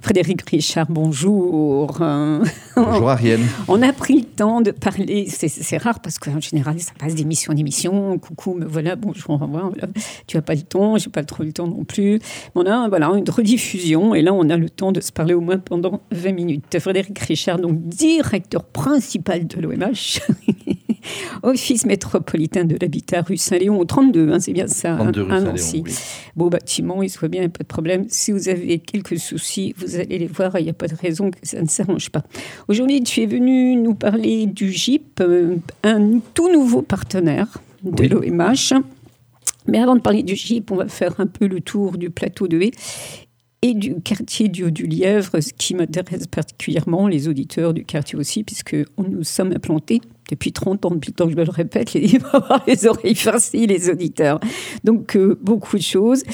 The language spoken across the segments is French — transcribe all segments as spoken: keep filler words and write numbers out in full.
Frédéric Richard, bonjour. Bonjour Ariel. On a pris le temps de parler, c'est, c'est rare parce qu'en général, ça passe d'émission en émission. Coucou, me voilà, bonjour, au revoir. Voilà. Tu n'as pas le temps, je n'ai pas trop le temps non plus. On a voilà, une rediffusion et là, on a le temps de se parler au moins pendant vingt minutes. Frédéric Richard, donc directeur principal de l'O M H, Office métropolitain de l'habitat, rue Saint-Léon, au trente-deux, hein, c'est bien ça. trente-deux rue Saint-Léon, Nancy. oui. Beau bâtiment, il soit bien, pas de problème. Si vous avez quelques soucis, vous allez les voir, il n'y a pas de raison que ça ne s'arrange pas. Aujourd'hui, tu es venu nous parler du G I P, un tout nouveau partenaire de oui. l'O M H. Mais avant de parler du G I P, on va faire un peu le tour du plateau de Haye et du quartier du Haut-du-Lièvre, ce qui m'intéresse particulièrement, les auditeurs du quartier aussi, puisque nous sommes implantés depuis trente ans, depuis le temps que je me le répète, il va avoir les oreilles farcies, les auditeurs. Donc, euh, beaucoup de choses.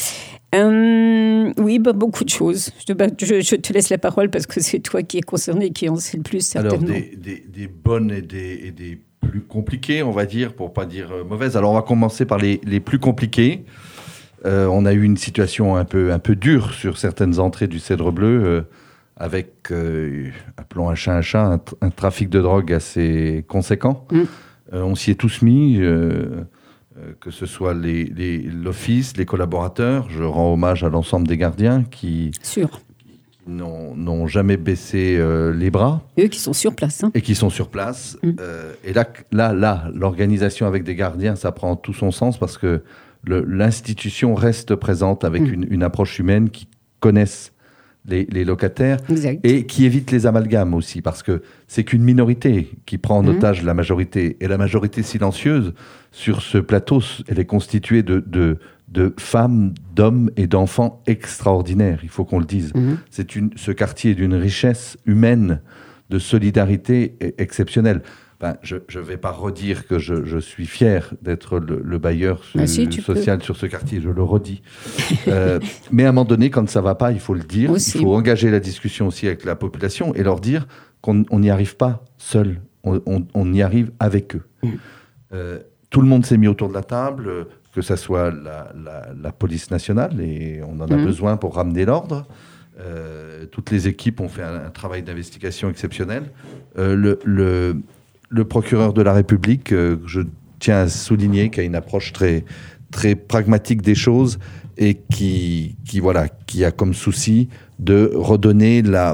Euh, oui, bah, beaucoup de choses. Je te, bah, je, je te laisse la parole parce que c'est toi qui es concerné, qui en sais le plus, certainement. Alors, des, des, des bonnes et des, et des plus compliquées, on va dire, pour ne pas dire euh, mauvaises. Alors, on va commencer par les, les plus compliquées. Euh, on a eu une situation un peu, un peu dure sur certaines entrées du Cèdre Bleu, euh, avec, euh, appelons un chat un chat, un, un trafic de drogue assez conséquent. Mm. Euh, on s'y est tous mis, euh, euh, que ce soit les, les, l'office, les collaborateurs. Je rends hommage à l'ensemble des gardiens qui, Sûr. qui n'ont, n'ont jamais baissé euh, les bras. Eux qui sont sur place. Hein. Et qui sont sur place. Mm. Euh, et là, là, là, l'organisation avec des gardiens, ça prend tout son sens parce que Le, l'institution reste présente avec mmh. une, une approche humaine qui connaisse les, les locataires exact. Et qui évite les amalgames aussi, parce que c'est qu'une minorité qui prend en mmh. otage la majorité. Et la majorité silencieuse, sur ce plateau, elle est constituée de, de, de femmes, d'hommes et d'enfants extraordinaires, il faut qu'on le dise. Mmh. C'est une, ce quartier est d'une richesse humaine, de solidarité exceptionnelle. Ben, je ne vais pas redire que je, je suis fier d'être le, le bailleur su, ah si, social peux. Sur ce quartier, je le redis. euh, mais à un moment donné, quand ça ne va pas, il faut le dire. Aussi. Il faut engager la discussion aussi avec la population et leur dire qu'on n'y arrive pas seul, on, on, on y arrive avec eux. Mm. Euh, tout le monde s'est mis autour de la table, que ce soit la, la, la police nationale, et on en a mm. besoin pour ramener l'ordre. Euh, toutes les équipes ont fait un, un travail d'investigation exceptionnel. Euh, le... le Le procureur de la République, euh, je tiens à souligner, qui a une approche très, très pragmatique des choses et qui, qui, voilà, qui a comme souci de redonner la,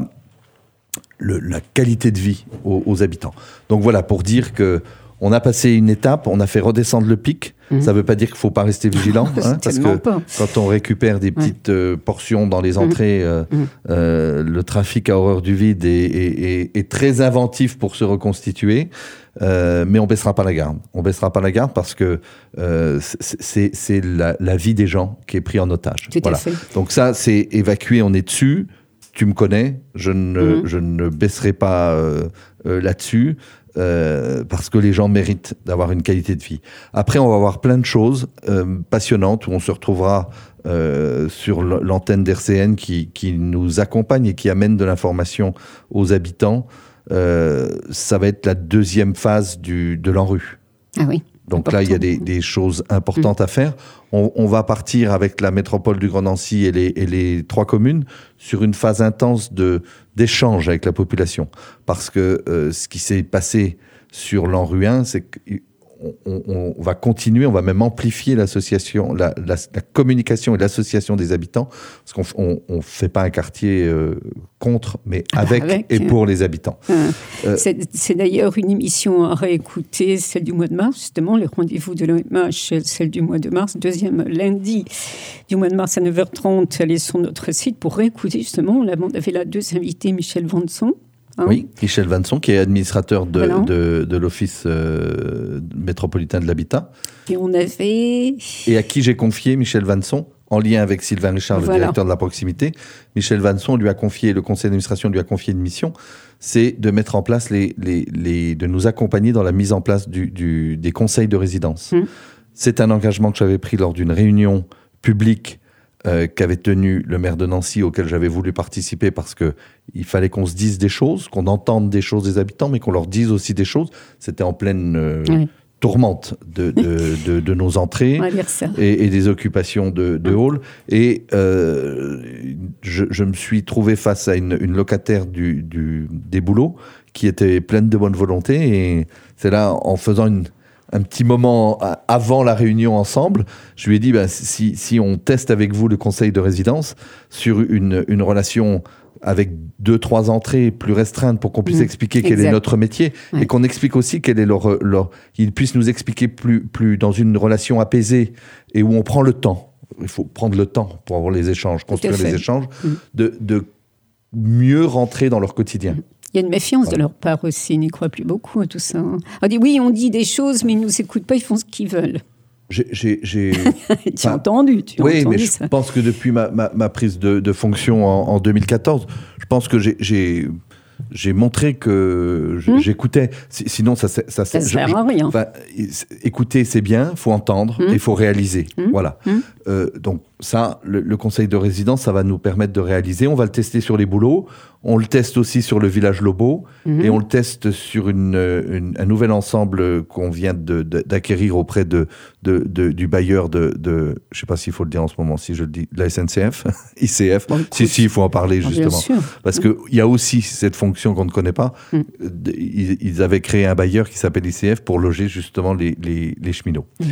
le, la qualité de vie aux, aux habitants. Donc voilà, pour dire qu'on a passé une étape, on a fait redescendre le pic. Mmh. Ça ne veut pas dire qu'il ne faut pas rester vigilant, hein, parce que pas. Quand on récupère des petites ouais. euh, portions dans les entrées, euh, mmh. euh, le trafic à horreur du vide est, est, est, est très inventif pour se reconstituer, euh, mais on ne baissera pas la garde. On ne baissera pas la garde parce que euh, c'est, c'est la, la vie des gens qui est prise en otage. Tout voilà. à fait. Donc ça, c'est évacué, on est dessus. Tu me connais, je ne, mmh. je ne baisserai pas euh, euh, là-dessus. Euh, parce que les gens méritent d'avoir une qualité de vie. Après, on va avoir plein de choses euh, passionnantes où on se retrouvera euh, sur l'antenne d'R C N qui, qui nous accompagne et qui amène de l'information aux habitants. Euh, ça va être la deuxième phase du, de l'ANRU. Ah oui. Donc là, il y a des, des choses importantes mmh. à faire. On, on va partir avec la métropole du Grand Nancy et les, et les trois communes sur une phase intense de, d'échange avec la population. Parce que euh, ce qui s'est passé sur l'ANRU un, c'est qu'on on, on va continuer, on va même amplifier l'association, la, la, la communication et l'association des habitants, parce qu'on ne fait pas un quartier euh, contre, mais avec, avec et pour les habitants. Ah. Euh, c'est, c'est d'ailleurs une émission à réécouter, celle du mois de mars, justement, les rendez-vous de l'O M H, celle du mois de mars, deuxième lundi du mois de mars à neuf heures trente, allez sur notre site pour réécouter, justement. Là, on avait là deux invités, Michel Vanson. Hein. Oui, Michel Vanson, qui est administrateur de, voilà. de, de l'Office euh, métropolitain de l'habitat. Et on avait... Et à qui j'ai confié Michel Vanson, en lien avec Sylvain Richard, voilà. le directeur de la proximité. Michel Vanson lui a confié, le conseil d'administration lui a confié une mission, c'est de mettre en place, les, les, les, de nous accompagner dans la mise en place du, du, des conseils de résidence. Mmh. C'est un engagement que j'avais pris lors d'une réunion publique Euh, qu'avait tenu le maire de Nancy, auquel j'avais voulu participer parce qu'il fallait qu'on se dise des choses, qu'on entende des choses des habitants, mais qu'on leur dise aussi des choses. C'était en pleine euh, oui. tourmente de, de, de, de nos entrées et, et des occupations de, de hall. Et euh, je, je me suis trouvé face à une, une locataire du, du, des boulots qui était pleine de bonne volonté. Et c'est là, en faisant une, un petit moment avant la réunion ensemble, je lui ai dit, ben, si, si on teste avec vous le conseil de résidence sur une, une relation avec deux, trois entrées plus restreintes pour qu'on puisse mmh, expliquer quel exact. Est notre métier ouais. et qu'on explique aussi quel est leur... leur ils puissent nous expliquer plus, plus dans une relation apaisée et où on prend le temps. Il faut prendre le temps pour avoir les échanges, construire les échanges, mmh. de, de mieux rentrer dans leur quotidien. Mmh. Il y a une méfiance voilà. de leur part aussi, ils n'y croient plus beaucoup à tout ça. On dit oui, on dit des choses, mais ils ne nous écoutent pas, ils font ce qu'ils veulent. J'ai, j'ai, j'ai... tu as entendu, tu as oui, entendu mais ça. Je pense que depuis ma, ma, ma prise de, de fonction en, en deux mille quatorze, je pense que j'ai, j'ai, j'ai montré que hum. j'écoutais. Sinon, ça ça, ça, ça sert à rien. Enfin, écouter, c'est bien, il faut entendre hum. et il faut réaliser. Hum. Voilà. Hum. Euh, donc ça, le, le conseil de résidence, ça va nous permettre de réaliser. On va le tester sur les boulots. On le teste aussi sur le village Lobo mmh. et on le teste sur une, une, un nouvel ensemble qu'on vient de, de, d'acquérir auprès de, de, de, du bailleur de, de je ne sais pas s'il faut le dire en ce moment, si je le dis, de la S N C F, I C F. Bon, si, si, il faut en parler justement. Parce mmh. qu'il y a aussi cette fonction qu'on ne connaît pas. Mmh. Ils, ils avaient créé un bailleur qui s'appelle I C F pour loger justement les, les, les cheminots. Mmh.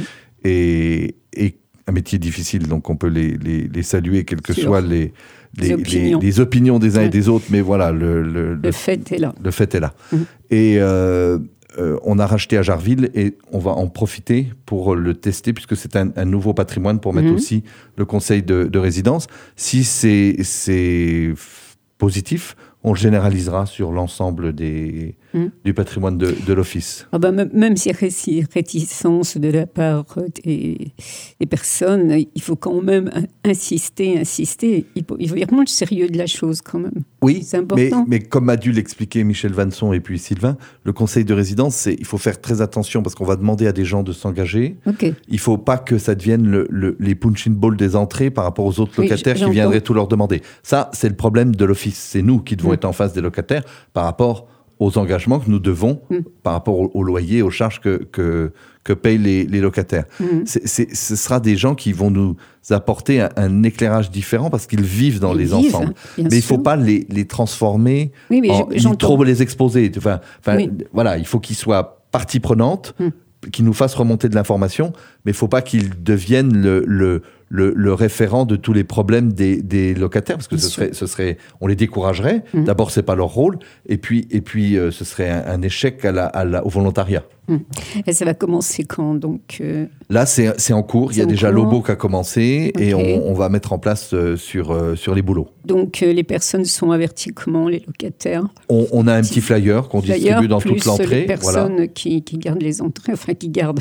Et, et un métier difficile, donc on peut les, les, les saluer, quelles que Sûr. soient les... Les, les, opinions. Les, les opinions des uns ouais. et des autres, mais voilà, le, le, le, le fait est là. Le fait est là. Mmh. Et euh, euh, on a racheté à Jarville et on va en profiter pour le tester, puisque c'est un, un nouveau patrimoine pour mettre mmh. aussi le conseil de, de résidence. Si c'est, c'est positif, on le généralisera sur l'ensemble des, mmh. du patrimoine de, de l'office. Ah bah, même s'il y a réticence de la part des, des personnes, il faut quand même insister, insister. Il faut, il faut vraiment le sérieux de la chose quand même. Oui, c'est important. Mais, mais comme a dû l'expliquer Michel Vanson et puis Sylvain, le conseil de résidence, c'est, il faut faire très attention parce qu'on va demander à des gens de s'engager. Okay. Il ne faut pas que ça devienne le, le, les punch-in ball des entrées par rapport aux autres locataires oui, qui viendraient tout leur demander. Ça, c'est le problème de l'office. C'est nous qui devons mmh. être en face des locataires par rapport aux engagements que nous devons, mmh. par rapport au, au loyer, aux charges que, que, que payent les, les locataires. Mmh. C'est, c'est, ce sera des gens qui vont nous apporter un, un éclairage différent parce qu'ils vivent dans ils les vivent, ensembles. Mais il ne faut pas les, les transformer, oui, mais en, ni trop les exposer. Enfin, enfin, oui. Voilà, il faut qu'ils soient partie prenante, mmh. qu'ils nous fassent remonter de l'information, mais il ne faut pas qu'ils deviennent le... le Le, le référent de tous les problèmes des, des locataires, parce que ce serait, ce serait, on les découragerait. Mmh. D'abord, c'est pas leur rôle, et puis, et puis, euh, ce serait un, un échec à la, à la, au volontariat. Mmh. Et ça va commencer quand donc euh... Là, c'est, c'est en cours. C'est Il y a déjà cours. Lobo qui a commencé, okay. et on, on va mettre en place euh, sur euh, sur les boulots. Donc, euh, les personnes sont averties comment, les locataires? On, on a un petit flyer qu'on flyer, distribue dans toute l'entrée. Les personnes voilà. qui, qui gardent les entrées, enfin qui gardent.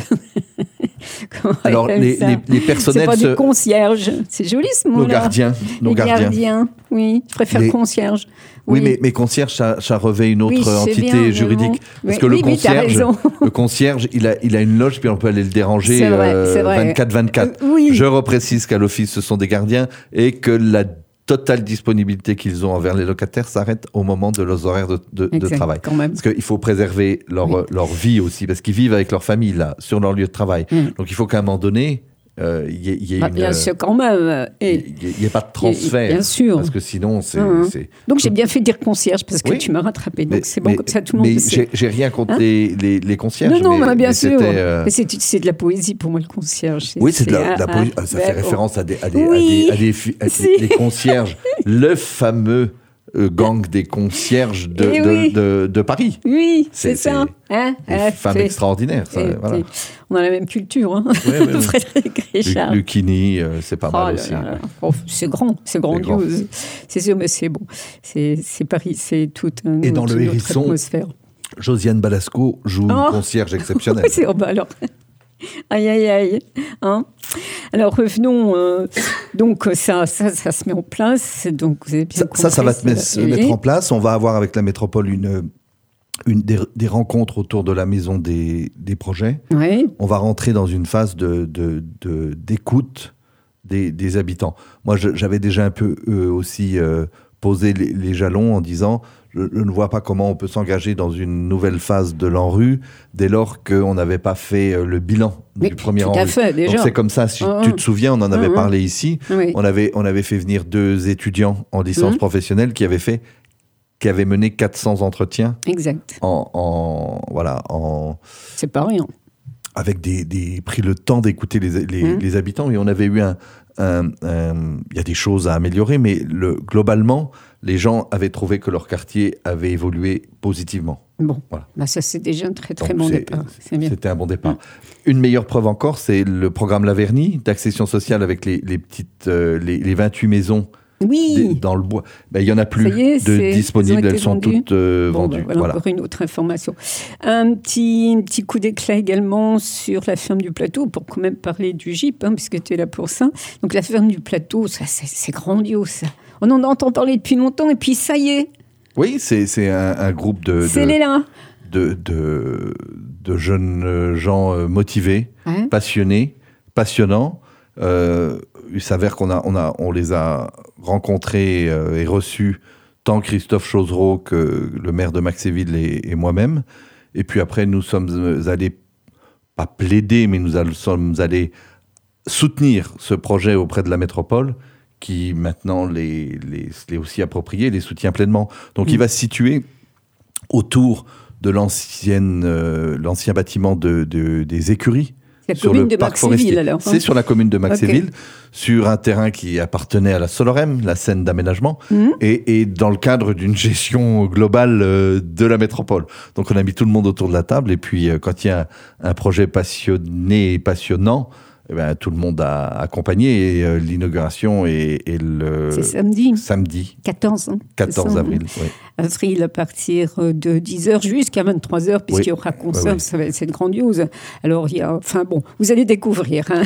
Alors, les, les, les personnels... C'est pas se... des concierges. C'est joli ce mot-là. Nos gardiens. Nos les gardiens. gardiens. Oui, je préfère les... concierge. Oui, oui mais, mais concierge, ça, ça revêt une autre oui, entité bien, juridique. Bon. Parce oui, que le, oui, concierge, le concierge, il a, il a une loge, puis on peut aller le déranger c'est vrai, euh, c'est vrai. vingt-quatre vingt-quatre. Euh, oui. Je reprécise qu'à l'office, ce sont des gardiens et que la totale disponibilité qu'ils ont envers les locataires s'arrête au moment de leurs horaires de, de, exact, de travail. Quand même. Parce qu'il faut préserver leur, oui. leur vie aussi, parce qu'ils vivent avec leur famille, là, sur leur lieu de travail. Mm. Donc il faut qu'à un moment donné, il euh, y ait, y ait bah, une... Bien sûr, quand même. Il n'y ait pas de transfert. Bien sûr. Parce que sinon, c'est... Mmh. c'est... Donc j'ai bien fait de dire concierge, parce que oui. tu m'as rattrapé. Donc mais, c'est bon, mais, comme ça, tout le monde mais peut j'ai, j'ai rien contre hein les, les, les concierges. Non, non, mais, bien mais sûr. Euh... Mais c'est, c'est de la poésie pour moi, le concierge. C'est, oui, c'est, c'est de la, un, la poésie. Un, ça fait ben, référence à des, à des, oui. à des, à des, à des, si. des concierges. Le fameux... Euh, gang des concierges de, de, oui. de, de, de Paris. Oui, c'est, c'est ça. Hein une ah, femme fait. extraordinaire. Ça, voilà. On a la même culture. Hein. Ouais, ouais, ouais. Frédéric Richard. Lucchini, euh, c'est pas oh mal aussi. Là là. Oh, c'est grand, c'est grandiose. C'est, c'est sûr, mais c'est bon. C'est, c'est Paris, c'est toute un, Et dans toute le Hérisson, atmosphère. Josiane Balasco joue oh. une concierge exceptionnelle. c'est, oh, bah alors... Aïe, aïe, aïe. Hein alors, revenons. Euh, donc, ça, ça, ça se met en place. Donc, vous avez bien ça, compris, ça, ça va se mettre, mettre en place. On va avoir avec la métropole une, une, des, des rencontres autour de la maison des, des projets. Oui. On va rentrer dans une phase de, de, de, d'écoute des, des habitants. Moi, je, j'avais déjà un peu euh, aussi... Euh, posé les, les jalons en disant je, je ne vois pas comment on peut s'engager dans une nouvelle phase de l'ANRU dès lors qu'on n'avait pas fait le bilan Mais du premier tout ANRU. à fait, déjà. Donc c'est comme ça, si Ah, tu te souviens, on en avait ah, parlé ici, oui. on, avait, on avait fait venir deux étudiants en licence Mmh. professionnelle qui avaient fait qui avaient mené quatre cents entretiens Exact. en, en voilà en C'est pas rien. avec des, des pris le temps d'écouter les, les, Mmh. les habitants et on avait eu un un- un- il y a des choses à améliorer, mais le, globalement, les gens avaient trouvé que leur quartier avait évolué positivement. Bon, Voilà. bah ça c'est déjà un très très Donc, bon c'est- départ. C'est bien. C'était un bon départ. Une meilleure preuve encore, c'est le programme Laverny d'accession sociale avec les, les petites euh, les, les vingt-huit maisons des- Oui. dans le bois. Ben, il y en a plus Ça y est, de c'est- disponibles, elles ont été elles sont vendues. toutes euh, Bon, vendues. bah, voilà, Voilà. encore une autre information. Un petit, un petit coup d'éclat également sur la ferme du plateau, pour quand même parler du G I P, hein, puisque tu es là pour ça. Donc la ferme du plateau, ça, c'est, c'est grandiose. Ça. On en entend parler depuis longtemps, et puis ça y est, Oui, c'est c'est un, un groupe de, c'est de, les là. de, de, de jeunes euh, gens euh, motivés, Hein passionnés, passionnants. Euh, il s'avère qu'on a, on a, on les a rencontrés euh, et reçus, tant Christophe Chosereau que le maire de Maxéville et, et moi-même. Et puis après, nous sommes allés, pas plaider, mais nous all- sommes allés soutenir ce projet auprès de la métropole, qui maintenant les, les, les aussi approprié, les soutient pleinement. Donc Mmh. il va se situer autour de l'ancienne, euh, l'ancien bâtiment de, de- des écuries. La sur commune le de parc Maxéville, forestier. alors. hein. C'est sur la commune de Maxéville, Ok. sur un terrain qui appartenait à la Solorem, la scène d'aménagement, Mhm. et, et dans le cadre d'une gestion globale euh, de la métropole. Donc on a mis tout le monde autour de la table, et puis euh, quand il y a un, un projet passionné et passionnant, eh ben, tout le monde a accompagné, et euh, l'inauguration est, est le C'est samedi, samedi quatorze. Hein, quatorze c'est ça, avril. hein. Oui. Avril à partir de dix heures jusqu'à vingt-trois heures, puisqu'il y aura concert, Oui, oui. ça va être c'est grandiose. Alors, il y a, enfin bon, vous allez découvrir. Hein.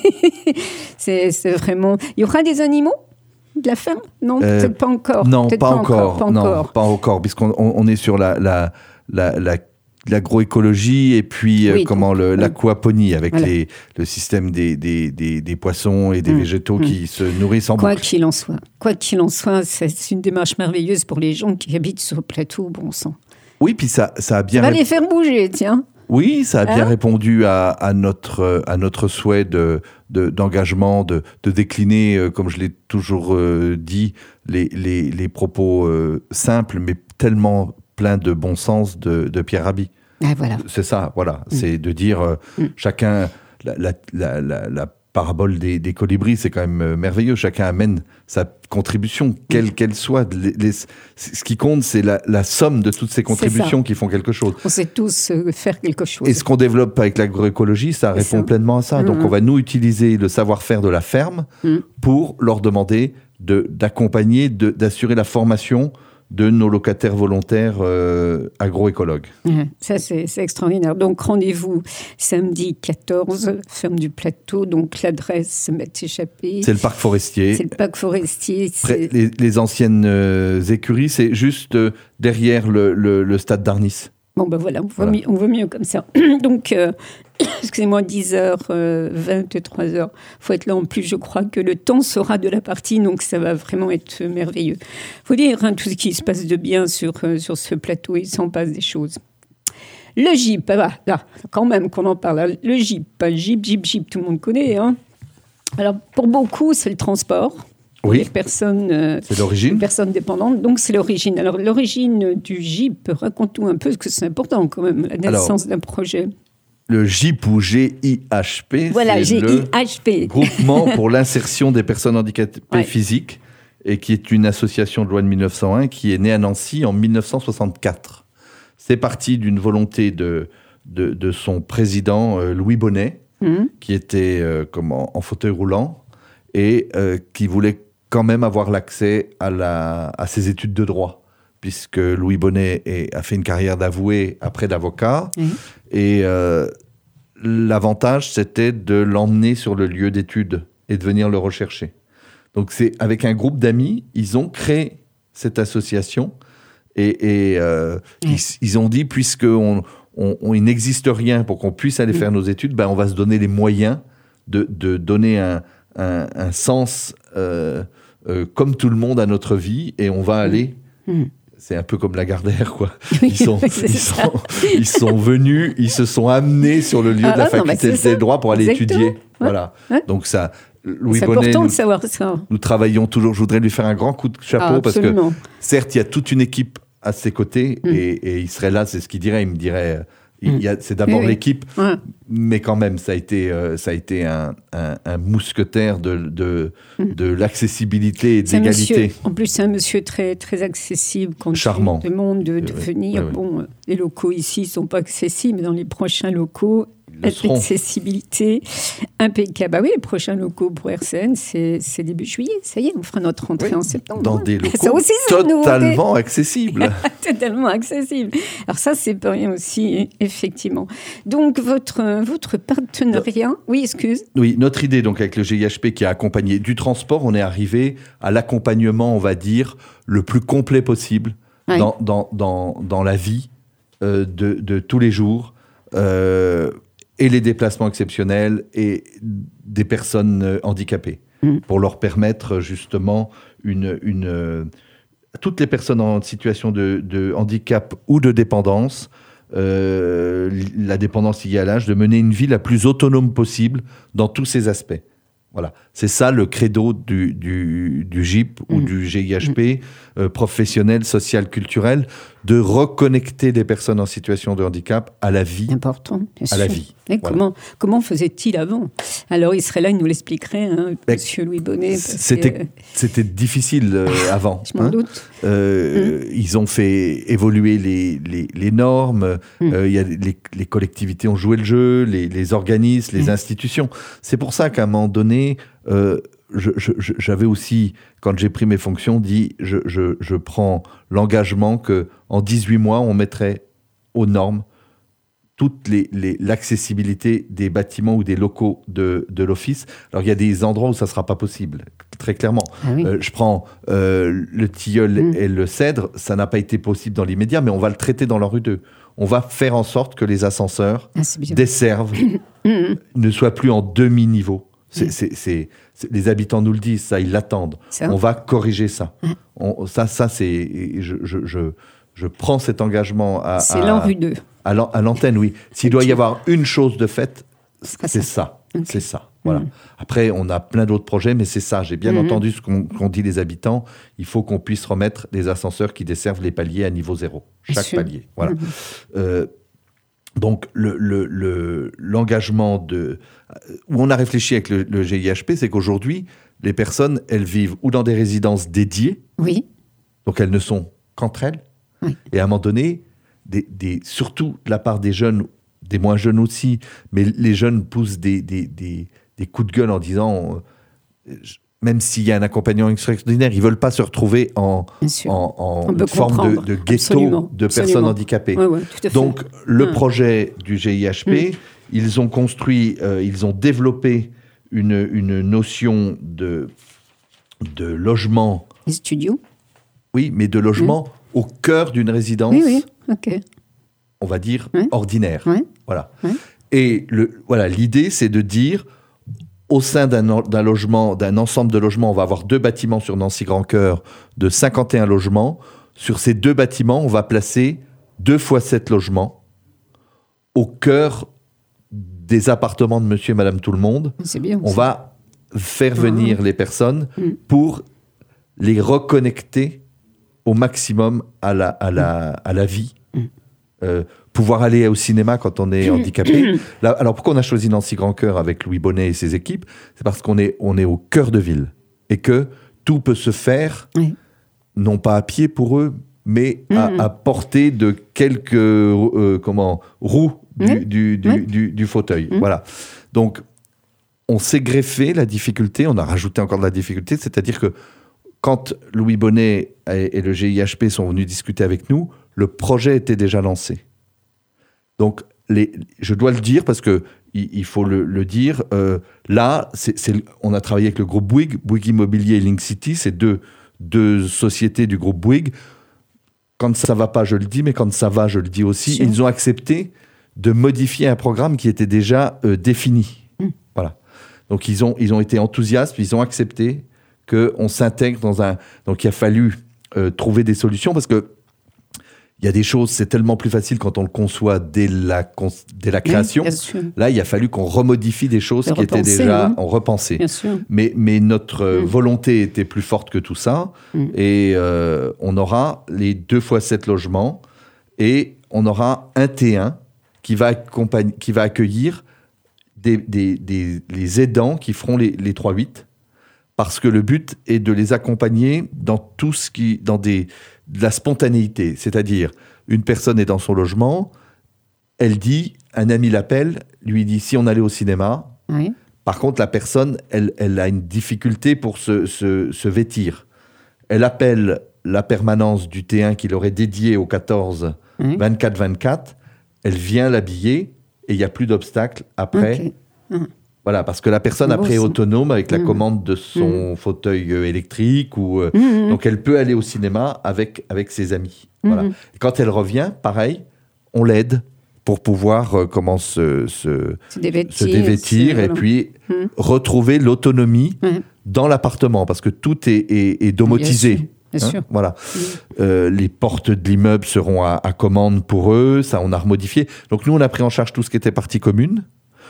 c'est, c'est vraiment. Il y aura des animaux de la ferme? Non, Euh, peut-être pas encore. Non, peut-être pas, encore. Pas non, encore. pas encore, puisqu'on on, on est sur la, la, la, la- l'agroécologie et puis euh, Oui, comment donc, le, oui. l'aquaponie avec Voilà. les, le système des, des, des, des poissons et des Mm, végétaux mm. qui se nourrissent en Quoi boucle. qu'il en soit, quoi qu'il en soit, c'est une démarche merveilleuse pour les gens qui habitent sur le plateau, bon sang. Oui, puis ça, ça a Ça bien, va ré- les faire bouger, tiens. oui, ça a bien Hein répondu à, à, notre, à notre souhait de, de, d'engagement, de, de décliner, euh, comme je l'ai toujours euh, dit, les, les, les propos euh, simples, mais tellement pleins de bon sens de, de Pierre Rabhi. Ah, voilà. C'est ça, voilà. C'est de dire euh, Mm. chacun. La, la, la, la, la parabole des, des colibris, c'est quand même euh, merveilleux. Chacun amène sa contribution, quelle qu'elle soit. Les- les- ce qui compte, c'est la, la somme de toutes ces contributions qui font quelque chose. On sait tous euh, faire quelque chose. Et ce qu'on développe avec l'agroécologie, ça C'est répond ça. pleinement à ça. Mm. Donc, on va nous utiliser le savoir-faire de la ferme Mm. pour leur demander de, d'accompagner, de, d'assurer la formation de nos locataires volontaires euh, agroécologues. Ouais, ça, c'est c'est extraordinaire. Donc, rendez-vous samedi quatorze, ferme du plateau. Donc, l'adresse, Maître Échappé. C'est le parc forestier. C'est le parc forestier. Près- c'est- les, les anciennes euh, écuries, c'est juste euh, derrière le, le- le stade d'Arnis. Bon, ben voilà, on voit, Voilà. Mieux, on voit mieux comme ça. Donc, euh, excusez-moi, dix heures, vingt-trois heures. Il faut être là en plus, je crois que le temps sera de la partie, donc ça va vraiment être merveilleux. Il faut dire hein, tout ce qui se passe de bien sur, euh, sur ce plateau, il s'en passe des choses. Le G I P, ah, là, quand même qu'on en parle. hein. Le G I P, G I P, G I P, G I P, tout le monde connaît. Hein. Alors, pour beaucoup, c'est le transport. Oui. Les personnes, euh, C'est l'origine. les personnes dépendantes, donc c'est l'origine. Alors, l'origine du G I P, raconte-nous un peu, parce que c'est important quand même, la naissance d'un projet. Le G I P ou G I H P, Voilà, c'est G le I H P. groupement pour l'insertion des personnes handicapées Ouais. physiques, et qui est une association de loi de mille neuf cent un qui est née à Nancy en mille neuf cent soixante-quatre. C'est parti d'une volonté de, de, de son président, euh, Louis Bonnet, Hum, qui était euh, comme en, en fauteuil roulant et euh, qui voulait quand même avoir l'accès à, la, à ses études de droit, puisque Louis Bonnet est- a fait une carrière d'avoué après d'avocat. Oui. Et euh, l'avantage, c'était de l'emmener sur le lieu d'études et de venir le rechercher. Donc, c'est avec un groupe d'amis, ils ont créé cette association et, et, euh, Oui. ils, ils ont dit, puisqu'on on, on- il n'existe rien pour qu'on puisse aller Mm. faire nos études, ben, on va se donner les moyens de, de donner un, un- un sens euh, euh, comme tout le monde à notre vie, et on va aller... Mmh. C'est un peu comme Lagardère, quoi. Oui, ils, sont, ils, sont, ils sont venus, ils se sont amenés sur le lieu ah, de la ah, faculté des droits pour aller Exactement. étudier. Ouais. Voilà. Ouais. Donc ça, Louis c'est Bonnet, important nous, de savoir ça. Nous travaillons toujours. Je voudrais lui faire un grand coup de chapeau ah, parce que, certes, il y a toute une équipe à ses côtés mm. et, et il serait là, c'est ce qu'il dirait. Il me dirait, il y a, c'est d'abord oui, l'équipe, oui. mais quand même, ça a été, euh, ça a été un, un, un mousquetaire de, de, mm. de l'accessibilité et de c'est l'égalité. Monsieur, en plus, c'est un monsieur très, très accessible. Quand Charmant. Il demande de, de oui, venir. Oui, oui. Bon, les locaux ici ne sont pas accessibles, mais dans les prochains locaux, l'accessibilité impeccable. Ah oui, les prochains locaux pour R C N, c'est, c'est début juillet. Ça y est, on fera notre rentrée oui, en septembre. Dans des locaux ça aussi, totalement accessibles. Totalement accessibles. Alors ça, c'est pas rien aussi, effectivement. Donc, votre, votre partenariat... Non. Oui, excuse. Oui, notre idée, donc, avec le G I H P qui a accompagné du transport, on est arrivé à l'accompagnement, on va dire, le plus complet possible oui. dans, dans, dans, dans la vie euh, de, de tous les jours. Euh, et les déplacements exceptionnels et des personnes handicapées, mmh. pour leur permettre justement une... une euh, toutes les personnes en situation de, de handicap ou de dépendance, euh, la dépendance liée à l'âge, de mener une vie la plus autonome possible dans tous ses aspects. Voilà, c'est ça le credo du, du, du G I P mmh. ou du G I H P, mmh. euh, professionnel, social, culturel, de reconnecter les personnes en situation de handicap à la vie. Important, bien à sûr. la vie. Et voilà. comment, comment faisait-il avant ? Alors, il serait là, il nous l'expliquerait, hein, monsieur Louis Bonnet. C'était, que... c'était difficile euh, avant. Je m'en hein. doute. Euh, mmh. Ils ont fait évoluer les, les, les normes, mmh. euh, y a les, les collectivités ont joué le jeu, les, les organismes, les mmh. institutions. C'est pour ça qu'à un moment donné, euh, je, je, j'avais aussi, quand j'ai pris mes fonctions, dit je, je, je prends l'engagement qu'en dix-huit mois, on mettrait aux normes toute les, les, l'accessibilité des bâtiments ou des locaux de, de l'office. Alors, il y a des endroits où ça ne sera pas possible, très clairement. Ah oui. euh, je prends euh, le tilleul mmh. et le cèdre, ça n'a pas été possible dans l'immédiat, mais on va le traiter dans la rue deux. On va faire en sorte que les ascenseurs ah, desservent, ne soient plus en demi-niveau. C'est, c'est, c'est, c'est, les habitants nous le disent, ça, ils l'attendent. Ça. On va corriger ça. Mmh. On, ça, ça c'est... Je, je, je, je prends cet engagement à... C'est à, l'an rue deux. À, l'an, à l'antenne, oui. S'il doit y avoir une chose de faite, c'est, c'est ça. ça. Okay. C'est ça. Voilà. Mmh. Après, on a plein d'autres projets, mais c'est ça. J'ai bien mmh. entendu ce qu'ont, qu'ont dit les habitants. Il faut qu'on puisse remettre des ascenseurs qui desservent les paliers à niveau zéro. Chaque Sûr. palier. Voilà. Mmh. Euh, donc, le, le, le, l'engagement de... où on a réfléchi avec le, le G I H P, c'est qu'aujourd'hui, les personnes, elles vivent ou dans des résidences dédiées. Oui. Donc, elles ne sont qu'entre elles. Oui. Et à un moment donné, des, des, surtout de la part des jeunes, des moins jeunes aussi, mais les jeunes poussent des, des, des, des coups de gueule en disant, euh, même s'il y a un accompagnement extraordinaire, ils ne veulent pas se retrouver en, en, en forme de, de ghetto Absolument. de personnes Absolument. handicapées. Ouais, ouais, tout à fait. Donc, le mmh. projet du G I H P, mmh. ils ont construit, euh, ils ont développé une, une notion de, de logement. Les studios. Oui, mais de logement mmh. au cœur d'une résidence. Oui, oui, ok. On va dire oui. ordinaire. Oui. Voilà. Oui. Et le, voilà, l'idée, c'est de dire, au sein d'un, d'un logement, d'un ensemble de logements, on va avoir deux bâtiments sur Nancy-Grand-Cœur de cinquante et un logements. Sur ces deux bâtiments, on va placer deux fois sept logements au cœur des appartements de monsieur et madame tout-le-monde. C'est bien. On ça. va faire venir ah. les personnes mm. pour les reconnecter au maximum à la, à la, à la vie. Mm. Euh, pouvoir aller au cinéma quand on est handicapé. Là, alors pourquoi on a choisi Nancy-Grand-Cœur avec Louis Bonnet et ses équipes ? C'est parce qu'on est, on est au cœur de ville et que tout peut se faire, oui. non pas à pied pour eux, mais mmh. à, à portée de quelques euh, comment, roues du, mmh. du, du, mmh. du, du fauteuil. Mmh. Voilà. Donc, on s'est greffé la difficulté, on a rajouté encore de la difficulté, c'est-à-dire que quand Louis Bonnet et, et le G I H P sont venus discuter avec nous, le projet était déjà lancé. Donc, les, je dois le dire parce qu'il il faut le, le dire. Euh, là, c'est, c'est, on a travaillé avec le groupe Bouygues, Bouygues Immobilier et Link City, c'est deux, deux sociétés du groupe Bouygues. Quand ça ne va pas, je le dis, mais quand ça va, je le dis aussi. Sure. Ils ont accepté de modifier un programme qui était déjà euh, défini. Mm. Voilà. Donc, ils ont, ils ont été enthousiastes, ils ont accepté qu'on s'intègre dans un... Donc, il a fallu euh, trouver des solutions parce que il y a des choses, c'est tellement plus facile quand on le conçoit dès la, dès la création. Oui, là, il a fallu qu'on remodifie des choses le qui repenser, étaient déjà hein. en repensé. Bien sûr. Mais, mais notre Mm. volonté était plus forte que tout ça. Mm. Et euh, on aura les deux fois sept logements et on aura un T un qui va, accompagner, qui va accueillir des, des, des, les aidants qui feront les, les trois huit. Parce que le but est de les accompagner dans tout ce qui... dans des, de la spontanéité. C'est-à-dire, une personne est dans son logement, elle dit, un ami l'appelle, lui dit, si on allait au cinéma, oui. Par contre, la personne, elle, elle a une difficulté pour se, se, se vêtir. Elle appelle la permanence du T un qu'il aurait dédié au quatorze vingt-quatre vingt-quatre, elle vient l'habiller et il n'y a plus d'obstacle après. Okay. Mmh. Voilà, parce que la personne bon, après est autonome avec la mmh. commande de son mmh. fauteuil électrique. Ou, euh, mmh. Donc, elle peut aller au cinéma avec, avec ses amis. Mmh. Voilà. Et quand elle revient, pareil, on l'aide pour pouvoir euh, comment se, se, se dévêtir, se dévêtir et puis mmh. retrouver l'autonomie mmh. dans l'appartement, parce que tout est, est, est domotisé. Bien sûr. Bien hein, sûr. Voilà. Mmh. Euh, les portes de l'immeuble seront à, à commande pour eux, ça on a remodifié. Donc nous on a pris en charge tout ce qui était partie commune.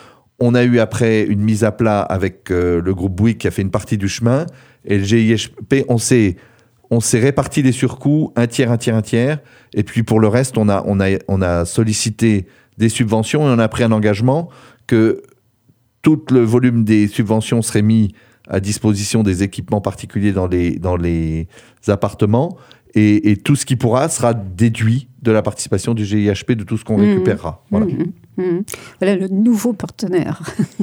On a eu après une mise à plat avec euh, le groupe Bouygues qui a fait une partie du chemin, et le G I H P, on s'est, on s'est réparti les surcoûts, un tiers, un tiers, un tiers, et puis pour le reste, on a, on a, on a sollicité des subventions et on a pris un engagement que tout le volume des subventions serait mis à disposition des équipements particuliers dans les, dans les appartements, et, et tout ce qui pourra sera déduit de la participation du G I H P, de tout ce qu'on mmh. récupérera. Voilà. Mmh. Mmh. Voilà le nouveau partenaire.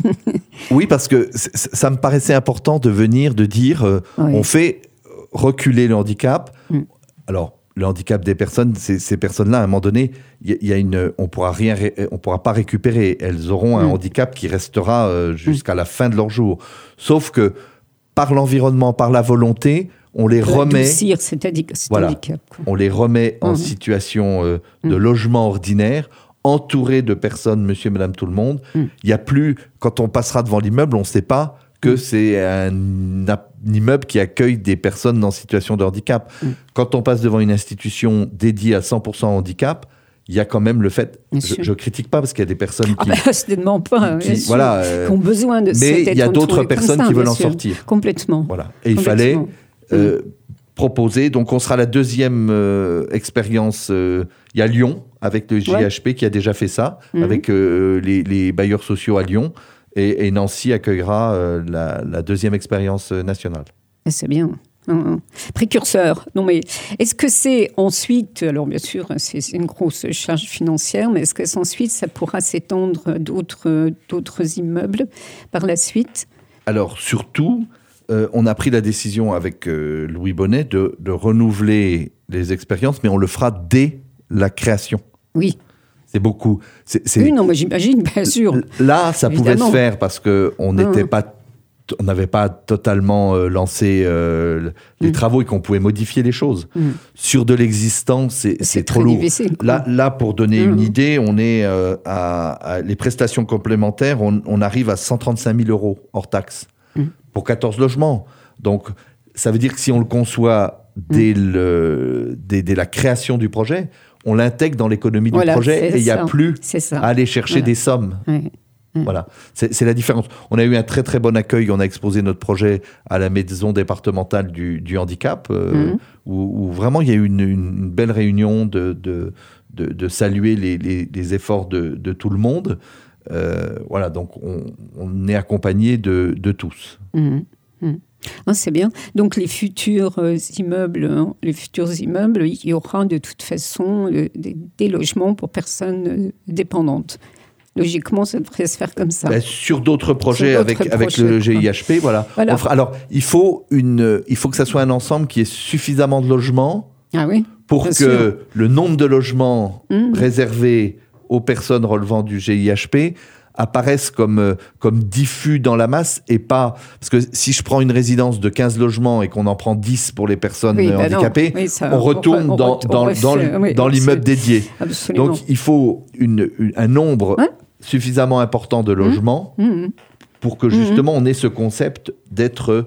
Oui, parce que c- ça me paraissait important de venir, de dire, euh, oui. on fait reculer le handicap. Mmh. Alors, le handicap des personnes, ces, ces personnes-là, à un moment donné, y, y a une, on pourra rien, on pourra pas récupérer. Elles auront mmh. un handicap qui restera euh, jusqu'à mmh. la fin de leur jour. Sauf que par l'environnement, par la volonté, on les pour remet. Adoucir cet voilà, handicap. Quoi. On les remet en mmh. situation euh, de mmh. logement ordinaire, entouré de personnes, monsieur et madame tout le monde. Il mm. n'y a plus, quand on passera devant l'immeuble, on ne sait pas que mm. c'est un, un immeuble qui accueille des personnes en situation de handicap. Mm. Quand on passe devant une institution dédiée à cent pour cent handicap, il y a quand même le fait... Je ne critique pas parce qu'il y a des personnes qui... Ah ben, certainement pas, qui, qui, voilà, euh, qui ont besoin de... Mais il y a d'autres personnes ça, qui veulent en sûr. sortir. Complètement. Voilà. Et il fallait... Euh, mm. proposer. Donc, on sera la deuxième euh, expérience. Euh, il y a Lyon, avec le G I H P, ouais. qui a déjà fait ça, mmh. avec euh, les, les bailleurs sociaux à Lyon. Et, et Nancy accueillera euh, la, la deuxième expérience nationale. Et c'est bien. Hum. Précurseur. Non, mais est-ce que c'est ensuite, alors bien sûr, c'est, c'est une grosse charge financière, mais est-ce que ensuite, ça pourra s'étendre à d'autres, d'autres immeubles par la suite ? Alors, surtout... Euh, on a pris la décision avec euh, Louis Bonnet de, de renouveler les expériences, mais on le fera dès la création. Oui. C'est beaucoup. C'est, c'est... Oui, non, moi j'imagine, bien sûr. Là, ça Évidemment. pouvait se faire parce qu'on n'était mmh. pas, on n'avait pas totalement euh, lancé euh, les mmh. travaux et qu'on pouvait modifier les choses. Mmh. Sur de l'existant, c'est, c'est, c'est trop lourd. Là, là, pour donner mmh. une idée, on est euh, à, à les prestations complémentaires, on, on arrive à cent trente-cinq mille euros hors taxes. Mmh. Pour quatorze logements. Donc, ça veut dire que si on le conçoit dès, mmh. le, dès, dès la création du projet, on l'intègre dans l'économie voilà, du projet et il n'y a plus à aller chercher voilà. des sommes. Oui. Mmh. Voilà, c'est, c'est la différence. On a eu un très très bon accueil, on a exposé notre projet à la maison départementale du, du handicap, euh, mmh. où, où vraiment il y a eu une, une belle réunion de, de, de, de saluer les, les, les efforts de, de tout le monde. Euh, voilà, donc on, on est accompagné de, de tous. Mmh, mmh. Ah, c'est bien. Donc les futurs euh, immeubles, hein, les futurs immeubles, il y aura de toute façon euh, des, des logements pour personnes euh, dépendantes. Logiquement, ça devrait se faire comme ça. Ben, sur d'autres projets, sur d'autres avec, projets avec le G I H P, voilà. voilà. Fera, alors, il faut, une, il faut que ça soit un ensemble qui ait suffisamment de logements ah oui, pour que sûr. le nombre de logements mmh. réservés aux personnes relevant du G I H P apparaissent comme, comme diffus dans la masse et pas... Parce que si je prends une résidence de quinze logements et qu'on en prend dix pour les personnes oui, ben handicapées, oui, ça, on retourne on, dans, on, dans, on dans, refait, dans, oui, dans l'immeuble dédié. Absolument. Donc, il faut une, une, un nombre hein? suffisamment important de logements mmh. pour que, justement, mmh. on ait ce concept d'être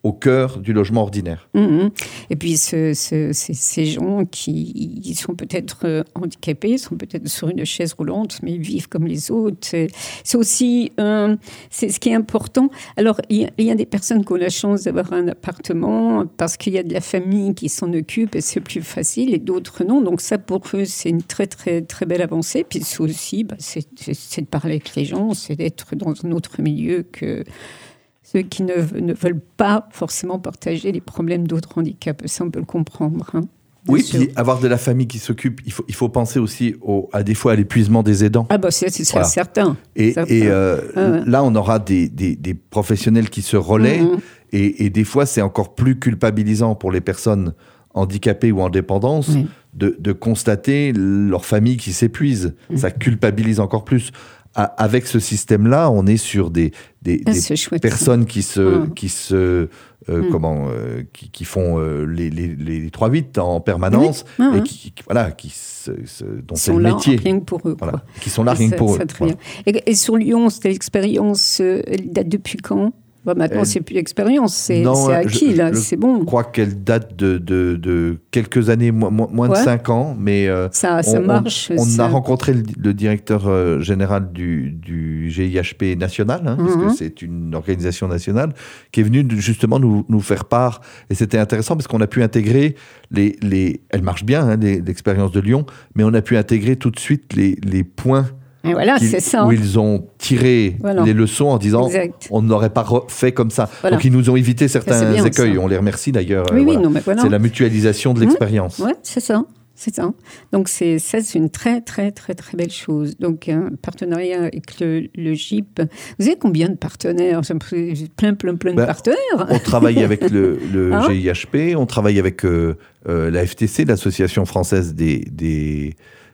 au cœur du logement ordinaire. Mmh. Et puis ce, ce, ces, ces gens qui ils sont peut-être euh, handicapés, sont peut-être sur une chaise roulante, mais ils vivent comme les autres. C'est, c'est aussi euh, c'est ce qui est important. Alors, il y, il y a des personnes qui ont la chance d'avoir un appartement parce qu'il y a de la famille qui s'en occupe et c'est plus facile, et d'autres non. Donc ça, pour eux, c'est une très, très, très belle avancée. Puis c'est aussi, bah, c'est, c'est, c'est de parler avec les gens, c'est d'être dans un autre milieu que ceux qui ne, ne veulent pas forcément partager les problèmes d'autres handicaps. Ça, on peut le comprendre. Hein, oui, sûr. Puis avoir de la famille qui s'occupe, il faut, il faut penser aussi au, à des fois à l'épuisement des aidants. Ah bah c'est, c'est voilà. certain. Et, certain. et euh, ah ouais. là, on aura des, des, des professionnels qui se relaient. Mmh. Et, et des fois, c'est encore plus culpabilisant pour les personnes handicapées ou en dépendance mmh. de, de constater leur famille qui s'épuise. Mmh. Ça culpabilise encore plus. Avec ce système-là, on est sur des, des, ah, des chouette, personnes qui se, ah. qui, se euh, mm. comment, euh, qui, qui font euh, les, les, les trois huit en permanence oui. ah, et qui, qui, voilà, qui se, se, dont c'est le métier. Rien que pour eux. Voilà, qui sont là rien que pour eux. Voilà. Et, et sur Lyon, cette expérience, euh, elle date depuis quand ? Bah maintenant, elle... c'est plus l'expérience, c'est, non, c'est acquis, je, là, je c'est bon. Je crois qu'elle date de, de, de quelques années, moins, moins ouais. de cinq ans, mais euh, ça, ça on, marche. On, on ça... a rencontré le, le directeur euh, général du, du G I H P national, hein, mm-hmm. parce que c'est une organisation nationale, qui est venu justement nous, nous faire part, et c'était intéressant parce qu'on a pu intégrer, les, les, elle marche bien, hein, les, l'expérience de Lyon, mais on a pu intégrer tout de suite les, les points et voilà, c'est ça. Où ils ont tiré voilà. les leçons en disant exact. On n'aurait pas fait comme ça. Voilà. Donc ils nous ont évité certains bien, écueils. Ça. On les remercie d'ailleurs. Oui, voilà. oui, non, mais voilà. C'est la mutualisation de l'expérience. Mmh. Oui, c'est ça. C'est ça. Donc c'est, ça, c'est une très, très, très, très belle chose. Donc un partenariat avec le, le G I P. Vous avez combien de partenaires ? Plein, plein, plein de ben, partenaires. On travaille avec le, le hein? G I H P, on travaille avec euh, euh, la F T C, l'Association française des, des,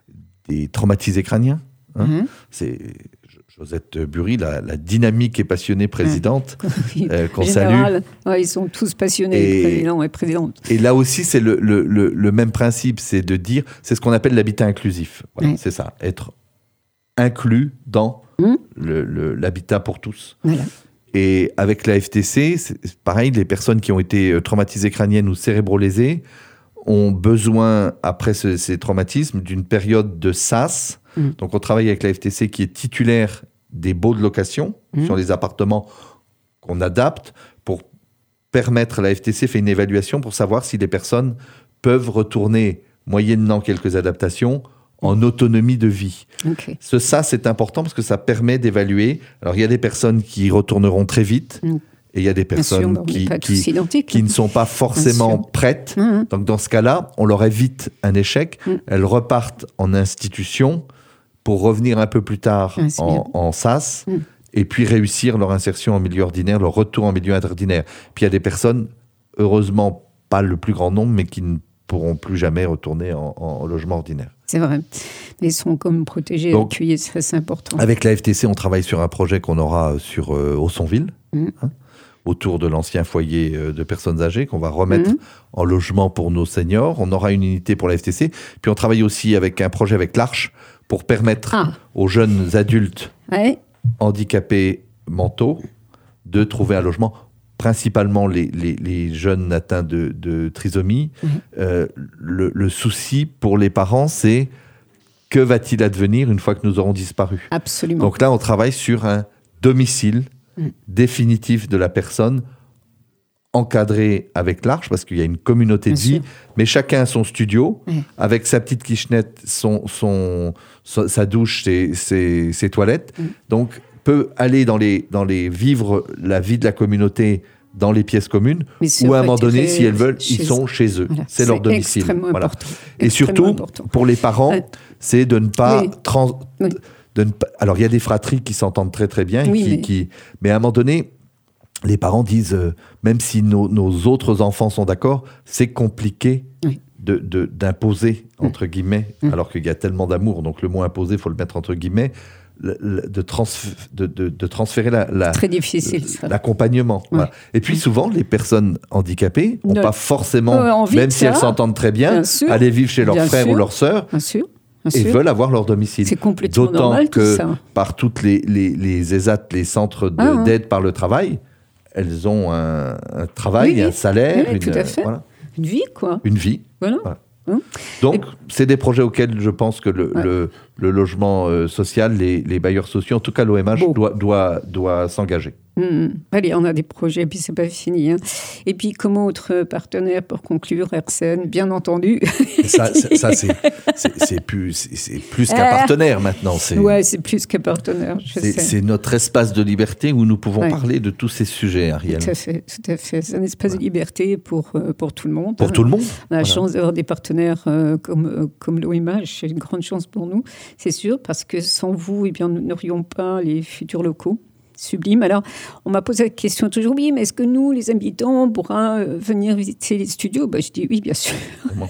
des traumatisés crâniens. Hein mmh. C'est Josette Bury, la, la dynamique et passionnée présidente, oui. euh, qu'on Général, salue. Ouais, ils sont tous passionnés, et, présidents et présidentes. Et là aussi, c'est le, le, le, le même principe, c'est de dire, c'est ce qu'on appelle l'habitat inclusif. Voilà, mmh. C'est ça, être inclus dans mmh. le, le, l'habitat pour tous. Voilà. Et avec la F T C, c'est pareil, les personnes qui ont été traumatisées crâniennes ou cérébro-lésées ont besoin, après ce, ces traumatismes, d'une période de S A S. Mmh. Donc, on travaille avec la F T C qui est titulaire des baux de location mmh. sur les appartements qu'on adapte pour permettre, la F T C fait une évaluation pour savoir si les personnes peuvent retourner, moyennant quelques adaptations, en autonomie de vie. Okay. Ce S A S, c'est important parce que ça permet d'évaluer. Alors, il y a des personnes qui retourneront très vite. Mmh. Et il y a des personnes sûr, qui, qui, qui ne sont pas forcément prêtes. Mmh. Donc, dans ce cas-là, on leur évite un échec. Mmh. Elles repartent en institution pour revenir un peu plus tard ah, en, en S A S mmh. et puis réussir leur insertion en milieu ordinaire, leur retour en milieu interordinaire. Puis, il y a des personnes, heureusement, pas le plus grand nombre, mais qui ne pourront plus jamais retourner en, en logement ordinaire. C'est vrai. Ils sont comme protégés et accueillis, c'est important. Avec la F T C, on travaille sur un projet qu'on aura sur euh, Haussonville, mmh. hein, autour de l'ancien foyer de personnes âgées qu'on va remettre mmh. en logement pour nos seniors. On aura une unité pour la F T C. Puis on travaille aussi avec un projet avec l'Arche pour permettre ah. aux jeunes adultes ouais. handicapés mentaux de trouver un logement, principalement les, les, les jeunes atteints de, de trisomie. Mmh. Euh, le, le souci pour les parents, c'est que va-t-il advenir une fois que nous aurons disparu ? Absolument. Donc là, on travaille sur un domicile Mmh. définitif de la personne, encadré avec l'Arche, parce qu'il y a une communauté Bien de vie, sûr. Mais chacun a son studio, mmh. avec sa petite kitchenette, son, son, son, sa douche, ses, ses, ses toilettes. Mmh. Donc, peut aller dans les, dans les vivre la vie de la communauté dans les pièces communes, ou à un moment donné, si elles veulent, ils sont chez eux. Voilà. C'est, c'est leur domicile. Voilà. Et surtout, important. Pour les parents, ouais. c'est de ne pas... Oui. Trans- oui. De ne pas... Alors, il y a des fratries qui s'entendent très, très bien. Oui, qui, mais... Qui... mais à un moment donné, les parents disent, euh, même si nos, nos autres enfants sont d'accord, c'est compliqué oui. de, de, d'imposer, entre guillemets, mmh. alors qu'il y a tellement d'amour. Donc, le mot imposer, il faut le mettre entre guillemets, le, le, de, transf... de, de, de transférer la, la, très difficile, ça. l'accompagnement. Oui. Voilà. Et puis, souvent, les personnes handicapées n'ont pas forcément, euh, même si elles s'entendent très bien, bien aller vivre chez leur frère ou leur sœur. Bien sûr. Et veulent avoir leur domicile. C'est complètement D'autant normal, que tout ça. Par toutes les, les, les E S A T, les centres de, ah, d'aide par le travail, elles ont un, un travail, oui, un salaire, oui, une, tout à fait. Voilà. Une vie, quoi. Une vie. Voilà. Voilà. Hein Donc, Et... c'est des projets auxquels je pense que le, ouais. le, le logement euh, social, les, les bailleurs sociaux, en tout cas l'O M H, bon. doit, doit, doit s'engager. Mmh. Allez, on a des projets, puis c'est pas fini. Hein. Et puis, comme autre partenaire, pour conclure, Airsen, bien entendu. Ça, ça, ça c'est, c'est, c'est plus, c'est, c'est plus qu'un partenaire maintenant. C'est, ouais, c'est plus qu'un partenaire, je c'est, sais. C'est notre espace de liberté où nous pouvons ouais. parler de tous ces sujets, Ariel. Tout à fait, tout à fait. C'est un espace ouais. de liberté pour, euh, pour tout le monde. Pour hein. tout le monde. On a la voilà. chance d'avoir des partenaires euh, comme, euh, comme l'O M H. C'est une grande chance pour nous, c'est sûr, parce que sans vous, eh bien, nous n'aurions pas les futurs locaux. Sublime. Alors, on m'a posé la question toujours, oui, mais est-ce que nous, les habitants, on pourra euh, venir visiter les studios ? Ben, je dis oui, bien sûr.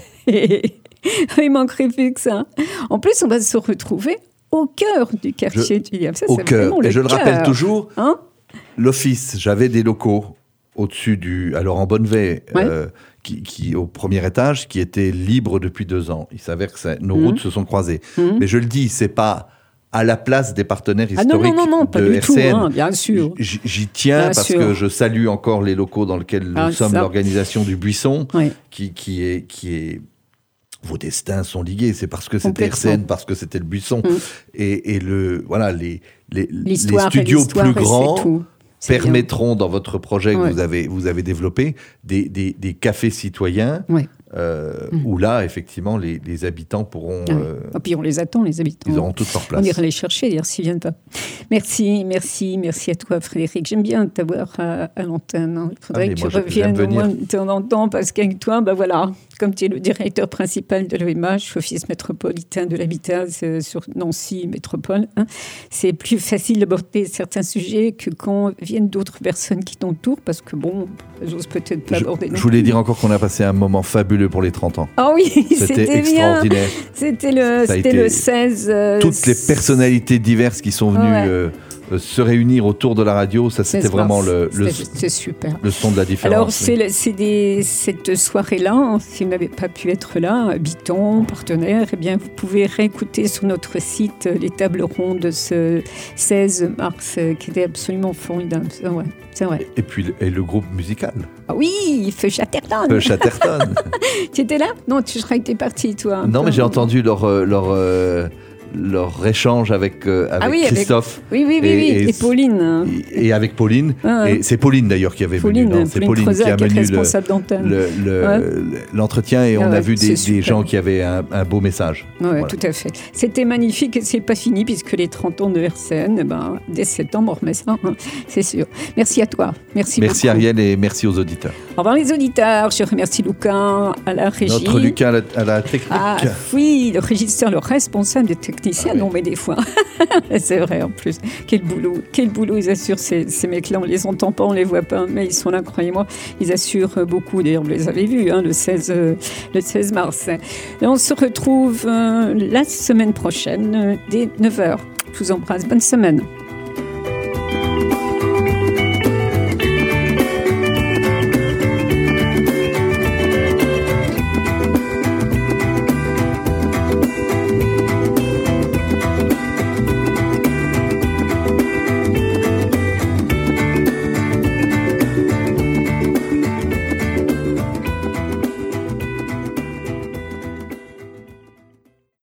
Et il manquerait plus que ça. En plus, on va se retrouver au cœur du quartier je, du Lièvre. Ça, au c'est cœur. Le Et je cœur. le rappelle toujours, hein l'office, j'avais des locaux au-dessus du... Alors, en Bonnevet, ouais. euh, qui, qui, au premier étage, qui étaient libres depuis deux ans. Il s'avère que ça, nos mmh. routes se sont croisées. Mmh. Mais je le dis, c'est pas... à la place des partenaires historiques ah non, non, non, non, pas de du R C N. Tout, hein, bien sûr. J- j'y tiens bien parce sûr. que je salue encore les locaux dans lesquels nous ah, sommes, ça. l'organisation du Buisson, oui. qui, qui, est, qui est... Vos destins sont liés, c'est parce que c'était R C N, parce que c'était le Buisson. Mmh. Et, et le, voilà, les, les, les studios plus grands permettront, dans votre projet que ouais. vous, avez, vous avez développé, des, des, des cafés citoyens. Ouais. Euh, mmh. Où là, effectivement, les, les habitants pourront... Ah, euh, et puis on les attend, les habitants. Ils auront toute leur place. On ira les chercher, d'ailleurs, s'ils ne viennent pas. Merci, merci, merci à toi, Frédéric. J'aime bien t'avoir à, à l'antenne. Hein. Il faudrait ah, que tu reviennes au moins de temps en temps, parce qu'avec toi, ben voilà, comme tu es le directeur principal de l'O M H, Office métropolitain de l'habitat sur Nancy Métropole, hein, c'est plus facile d'aborder certains sujets que quand viennent d'autres personnes qui t'entourent, parce que bon, j'ose peut-être pas je, aborder. Je voulais dire encore qu'on a passé un moment fabuleux pour les trente ans. Ah oui, c'était, c'était extraordinaire. Bien. C'était le, c'était le seize. Euh, toutes les personnalités diverses qui sont venues ouais. euh, euh, se réunir autour de la radio, ça c'était vraiment le, le, c'était super. le son de la différence. Alors c'est, le, c'est des, cette soirée-là, si vous n'avez pas pu être là, habitants, partenaires, eh bien vous pouvez réécouter sur notre site les tables rondes de ce seize mars, qui était absolument formidable. Ouais. C'est vrai. Et puis et le groupe musical. Ah oui, Feu Chatterton. Feu Chatterton. Tu étais là ? Non, tu serais été parti, toi. Non, mais j'ai entendu leur leur euh, leur échange avec euh, avec ah oui, Christophe. Avec... Oui, oui, oui, et, oui. Et, et Pauline. Et, et avec Pauline. Ah, ouais. Et c'est Pauline d'ailleurs qui avait Pauline, venu. Non, c'est Pauline, Pauline qui a mené le, le, le, ouais. l'entretien et ah, on ouais, a vu des, des gens qui avaient un, un beau message. Oui, voilà. Tout à fait. C'était magnifique et c'est pas fini puisque les trente ans de R C N, ben, dès septembre, on remet ça, hein, c'est sûr. Merci à toi. Merci, merci beaucoup. Ariel et merci aux auditeurs. Au revoir les auditeurs. Je remercie Lucas à la régie. Notre Lucas à la, à la technique. Ah oui, le régisseur, le responsable des techniciens. Ah, non, oui. Mais des fois. C'est vrai en plus. Quel boulot. Quel boulot ils assurent ces, ces mecs-là. On les entend pas, on les voit pas, mais ils sont là, croyez-moi. Ils assurent beaucoup. D'ailleurs, vous les avez vus hein, le, seize, euh, le seize mars. Et on se retrouve euh, la semaine prochaine, euh, dès neuf heures. Je vous embrasse. Bonne semaine.